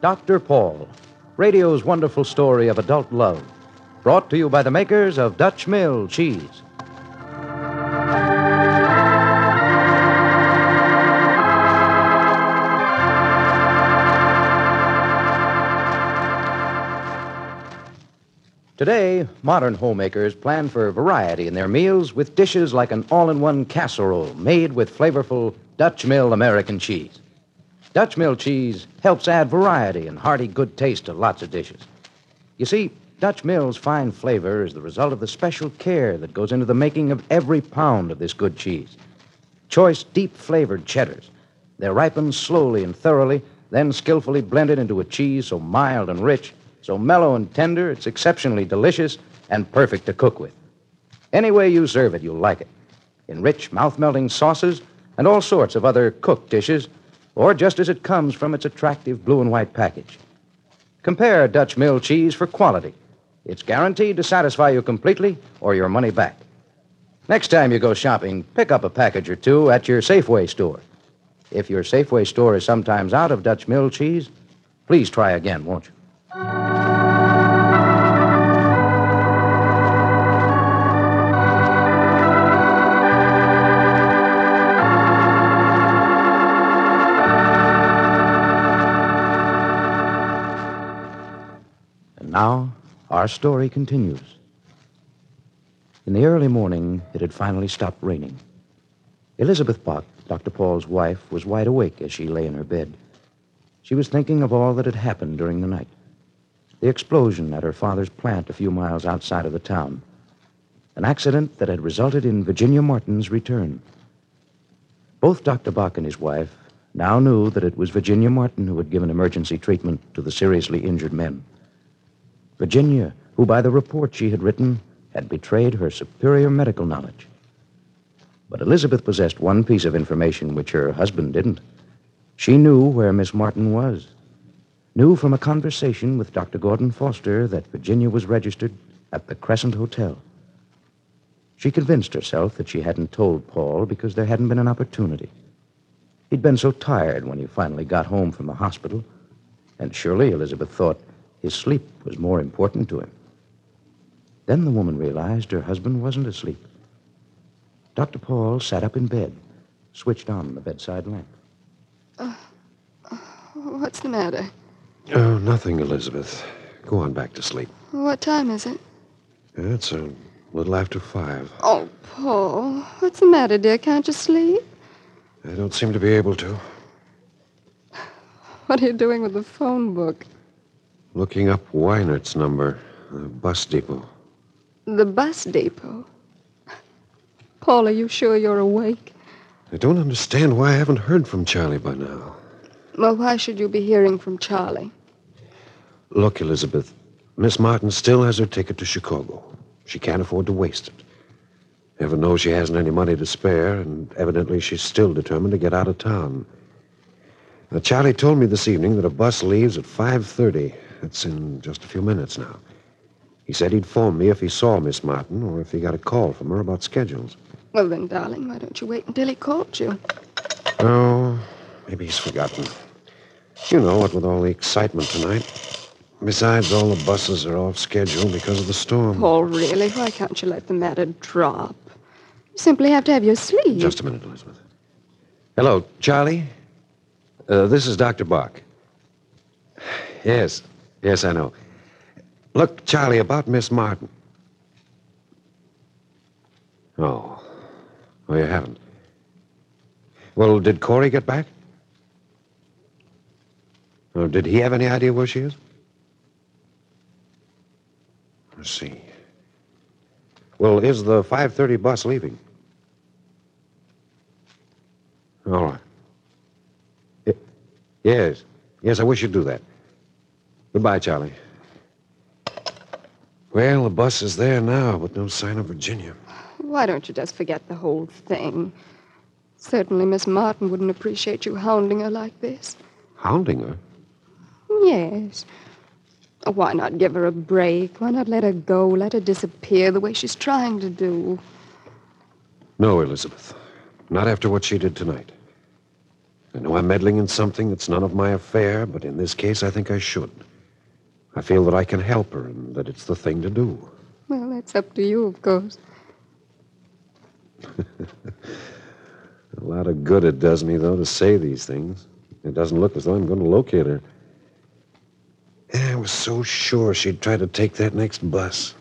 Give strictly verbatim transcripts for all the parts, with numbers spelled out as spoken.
Doctor Paul, radio's wonderful story of adult love, brought to you by the makers of Dutch Mill cheese. Today, modern homemakers plan for variety in their meals with dishes like an all-in-one casserole made with flavorful Dutch Mill American cheese. Dutch Mill cheese helps add variety and hearty good taste to lots of dishes. You see, Dutch Mill's fine flavor is the result of the special care that goes into the making of every pound of this good cheese. Choice, deep-flavored cheddars. They're ripened slowly and thoroughly, then skillfully blended into a cheese so mild and rich, so mellow and tender, it's exceptionally delicious and perfect to cook with. Any way you serve it, you'll like it. In rich, mouth-melting sauces and all sorts of other cooked dishes, or just as it comes from its attractive blue and white package. Compare Dutch Mill cheese for quality. It's guaranteed to satisfy you completely or your money back. Next time you go shopping, pick up a package or two at your Safeway store. If your Safeway store is sometimes out of Dutch Mill cheese, please try again, won't you? Now, our story continues. In the early morning, it had finally stopped raining. Elizabeth Bach, Doctor Paul's wife, was wide awake as she lay in her bed. She was thinking of all that had happened during the night. The explosion at her father's plant a few miles outside of the town. An accident that had resulted in Virginia Martin's return. Both Doctor Bach and his wife now knew that it was Virginia Martin who had given emergency treatment to the seriously injured men. Virginia, who by the report she had written, had betrayed her superior medical knowledge. But Elizabeth possessed one piece of information which her husband didn't. She knew where Miss Martin was. Knew from a conversation with Doctor Gordon Foster that Virginia was registered at the Crescent Hotel. She convinced herself that she hadn't told Paul because there hadn't been an opportunity. He'd been so tired when he finally got home from the hospital, and surely, Elizabeth thought, his sleep was more important to him. Then the woman realized her husband wasn't asleep. Doctor Paul sat up in bed, switched on the bedside lamp. Uh, uh, what's the matter? Oh, nothing, Elizabeth. Go on back to sleep. What time is it? It's a little after five. Oh, Paul, what's the matter, dear? Can't you sleep? I don't seem to be able to. What are you doing with the phone book? Looking up Weinert's number, the bus depot. The bus depot? Paul, are you sure you're awake? I don't understand why I haven't heard from Charlie by now. Well, why should you be hearing from Charlie? Look, Elizabeth, Miss Martin still has her ticket to Chicago. She can't afford to waste it. Heaven knows she hasn't any money to spare, and evidently she's still determined to get out of town. Now, Charlie told me this evening that a bus leaves at five thirty. That's in just a few minutes now. He said he'd phone me if he saw Miss Martin or if he got a call from her about schedules. Well, then, darling, why don't you wait until he called you? Oh, maybe he's forgotten. You know, what with all the excitement tonight. Besides, all the buses are off schedule because of the storm. Paul, really? Why can't you let the matter drop? You simply have to have your sleep. Just a minute, Elizabeth. Hello, Charlie? Uh, this is Doctor Bach. Yes, yes, I know. Look, Charlie, about Miss Martin. Oh. Oh, you haven't. Well, did Corey get back? Oh, did he have any idea where she is? Let's see. Well, is the five thirty bus leaving? All right. Y- yes. Yes, I wish you'd do that. Goodbye, Charlie. Well, the bus is there now, but no sign of Virginia. Why don't you just forget the whole thing? Certainly Miss Martin wouldn't appreciate you hounding her like this. Hounding her? Yes. Why not give her a break? Why not let her go, let her disappear the way she's trying to do? No, Elizabeth. Not after what she did tonight. I know I'm meddling in something that's none of my affair, but in this case, I think I should. I feel that I can help her and that it's the thing to do. Well, that's up to you, of course. A lot of good it does me, though, to say these things. It doesn't look as though I'm going to locate her. I was so sure she'd try to take that next bus.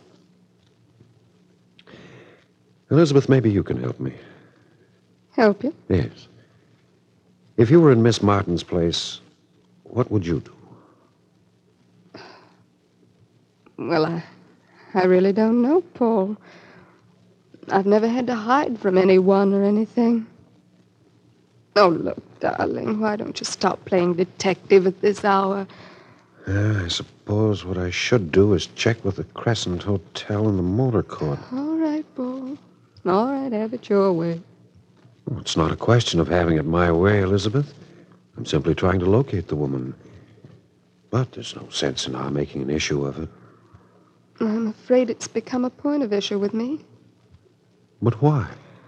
Elizabeth, maybe you can help me. Help you? Yes. If you were in Miss Martin's place, what would you do? Well, I, I really don't know, Paul. I've never had to hide from anyone or anything. Oh, look, darling, why don't you stop playing detective at this hour? Uh, I suppose what I should do is check with the Crescent Hotel and the motor court. All right, Paul. All right, have it your way. Well, it's not a question of having it my way, Elizabeth. I'm simply trying to locate the woman. But there's no sense in our making an issue of it. I'm afraid it's become a point of issue with me. But why?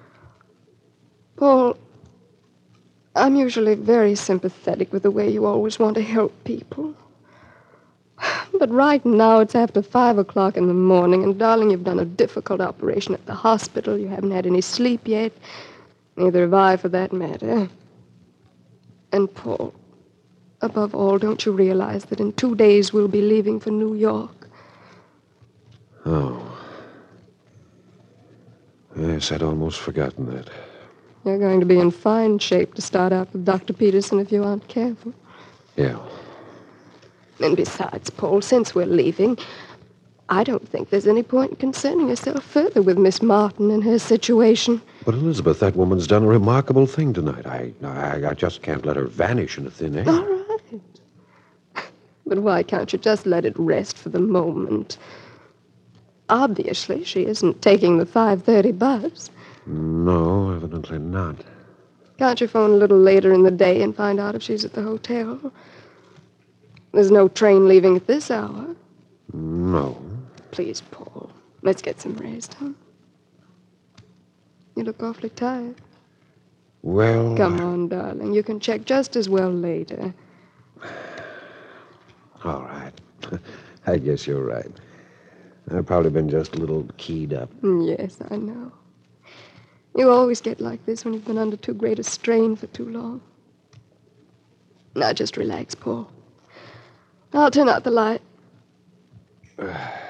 Paul, I'm usually very sympathetic with the way you always want to help people. But right now it's after five o'clock in the morning, and darling, you've done a difficult operation at the hospital. You haven't had any sleep yet. Neither have I, for that matter. And Paul, above all, don't you realize that in two days we'll be leaving for New York? Oh. Yes, I'd almost forgotten that. You're going to be in fine shape to start out with Doctor Peterson if you aren't careful. Yeah. And besides, Paul, since we're leaving, I don't think there's any point in concerning yourself further with Miss Martin and her situation. But, Elizabeth, that woman's done a remarkable thing tonight. I, I, I just can't let her vanish into thin air. All right. But why can't you just let it rest for the moment? Obviously, she isn't taking the five thirty bus. No, evidently not. Can't you phone a little later in the day and find out if she's at the hotel? There's no train leaving at this hour. No. Please, Paul, let's get some rest, huh? You look awfully tired. Well... Come on, darling. You can check just as well later. All right. I guess you're right. I've probably been just a little keyed up. Yes, I know. You always get like this when you've been under too great a strain for too long. Now, just relax, Paul. I'll turn out the light. Good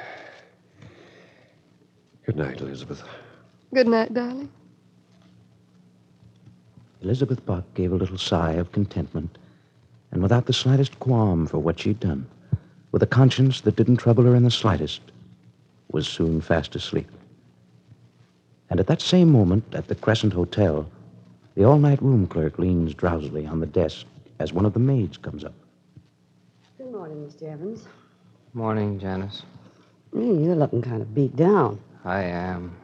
night, Elizabeth. Good night, darling. Elizabeth Buck gave a little sigh of contentment, and without the slightest qualm for what she'd done, with a conscience that didn't trouble her in the slightest, was soon fast asleep. And at that same moment, at the Crescent Hotel, the all-night room clerk leans drowsily on the desk as one of the maids comes up. Good morning, Mister Evans. Morning, Janice. Hey, you're looking kind of beat down. I am.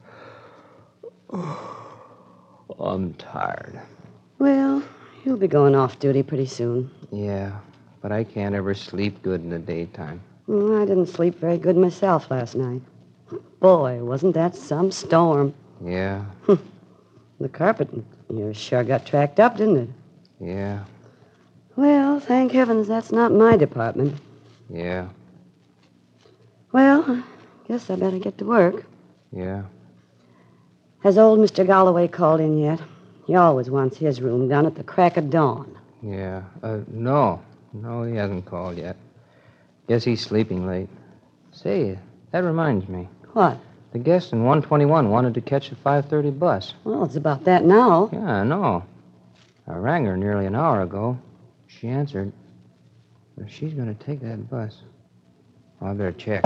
I'm tired. Well, you'll be going off duty pretty soon. Yeah, but I can't ever sleep good in the daytime. Well, I didn't sleep very good myself last night. Boy, wasn't that some storm. Yeah, The carpet, you sure got tracked up, didn't it? yeah, Well, thank heavens that's not my department. yeah, Well, I guess I better get to work. yeah. Has old Mister Galloway called in yet? He always wants his room done at the crack of dawn. Yeah. Uh, no. No, he hasn't called yet. Guess he's sleeping late. Say, that reminds me. What? The guest in one twenty-one wanted to catch the five thirty bus. Well, it's about that now. Yeah, I know. I rang her nearly an hour ago. She answered. But if she's going to take that bus, well, I better check.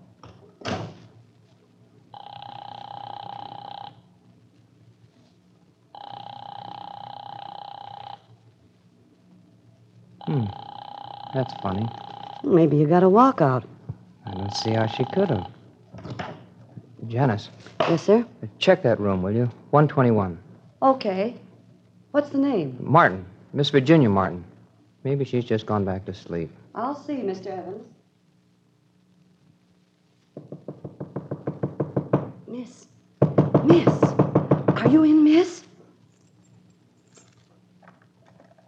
Hmm. That's funny. Maybe you got a walkout. I don't see how she could have. Janice, Yes, sir? check that room, will you? one twenty-one. Okay. What's the name? Martin. Miss Virginia Martin. Maybe she's just gone back to sleep. I'll see, Mister Evans. Miss. Miss. Are you in, miss?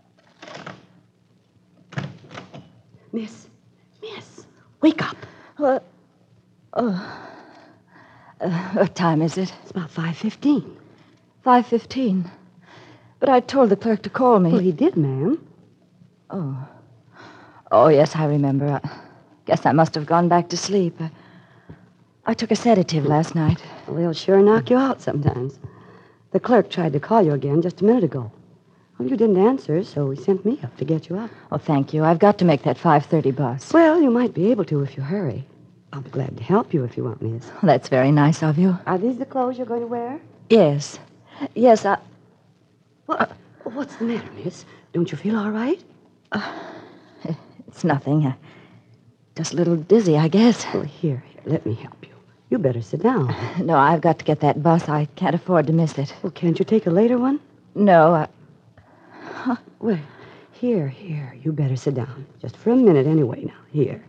Wake up. What? Oh. Uh, what time is it? It's about five fifteen. five fifteen. But I told the clerk to call me. Well, he did, ma'am. Oh. Oh, yes, I remember. I guess I must have gone back to sleep. I, I took a sedative last night. Well, they'll sure knock you out sometimes. The clerk tried to call you again just a minute ago. Well, you didn't answer, so he sent me up to get you up. Oh, thank you. I've got to make that five thirty bus. Well, you might be able to if you hurry. I'll be glad to help you if you want, miss. Well, that's very nice of you. Are these the clothes you're going to wear? Yes. Yes, I... What? What's the matter, miss? Don't you feel all right? It's nothing. Uh, just a little dizzy, I guess. Well, here, here, let me help you. You better sit down. No, I've got to get that bus. I can't afford to miss it. Well, can't you take a later one? No, I... Well, here, here, you better sit down. Just for a minute anyway now. Here.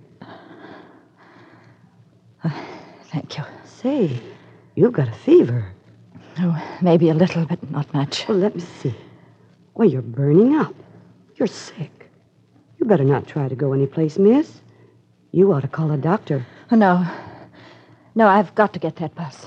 Thank you. Say, you've got a fever. Oh, maybe a little, but not much. Well, let me see. Well, you're burning up. You're sick. You better not try to go anyplace, miss. You ought to call a doctor. Oh, no. No, I've got to get that bus.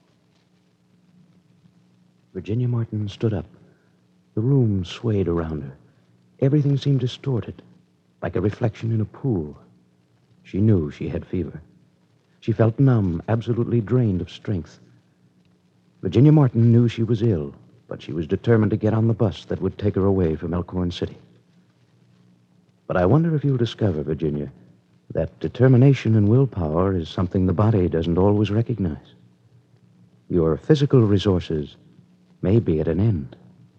Virginia Martin stood up. The room swayed around her. Everything seemed distorted, like a reflection in a pool. She knew she had fever. She felt numb, absolutely drained of strength. Virginia Martin knew she was ill, but she was determined to get on the bus that would take her away from Elkhorn City. But I wonder if you'll discover, Virginia, that determination and willpower is something the body doesn't always recognize. Your physical resources may be at an end.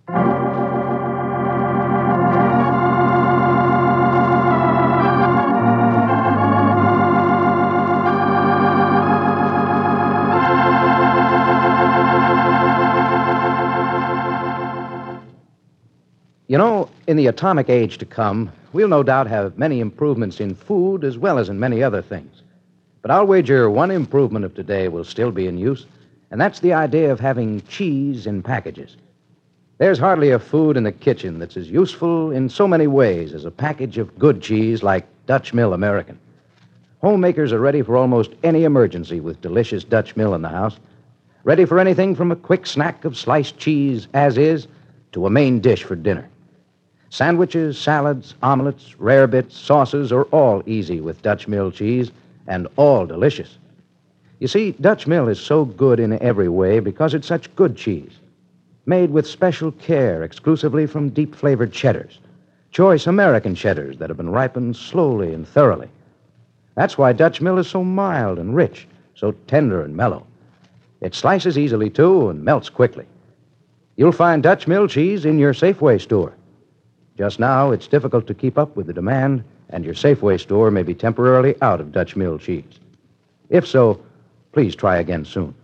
You know, in the atomic age to come, we'll no doubt have many improvements in food as well as in many other things. But I'll wager one improvement of today will still be in use, and that's the idea of having cheese in packages. There's hardly a food in the kitchen that's as useful in so many ways as a package of good cheese like Dutch Mill American. Homemakers are ready for almost any emergency with delicious Dutch Mill in the house. Ready for anything from a quick snack of sliced cheese as is to a main dish for dinner. Sandwiches, salads, omelets, rare bits, sauces are all easy with Dutch Mill cheese and all delicious. You see, Dutch Mill is so good in every way because it's such good cheese. Made with special care exclusively from deep-flavored cheddars. Choice American cheddars that have been ripened slowly and thoroughly. That's why Dutch Mill is so mild and rich, so tender and mellow. It slices easily, too, and melts quickly. You'll find Dutch Mill cheese in your Safeway store. Just now, it's difficult to keep up with the demand, and your Safeway store may be temporarily out of Dutch Mill cheese. If so, please try again soon.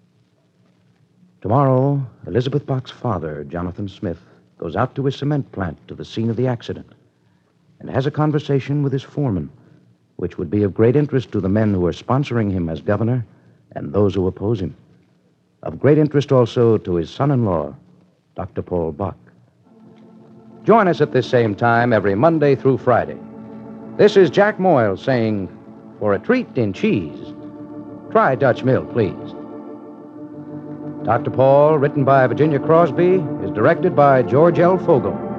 Tomorrow, Elizabeth Bach's father, Jonathan Smith, goes out to his cement plant to the scene of the accident and has a conversation with his foreman, which would be of great interest to the men who are sponsoring him as governor and those who oppose him. Of great interest also to his son-in-law, Doctor Paul Bach. Join us at this same time every Monday through Friday. This is Jack Moyle saying, for a treat in cheese, try Dutch Mill, please. Doctor Paul, written by Virginia Crosby, is directed by George L. Fogel.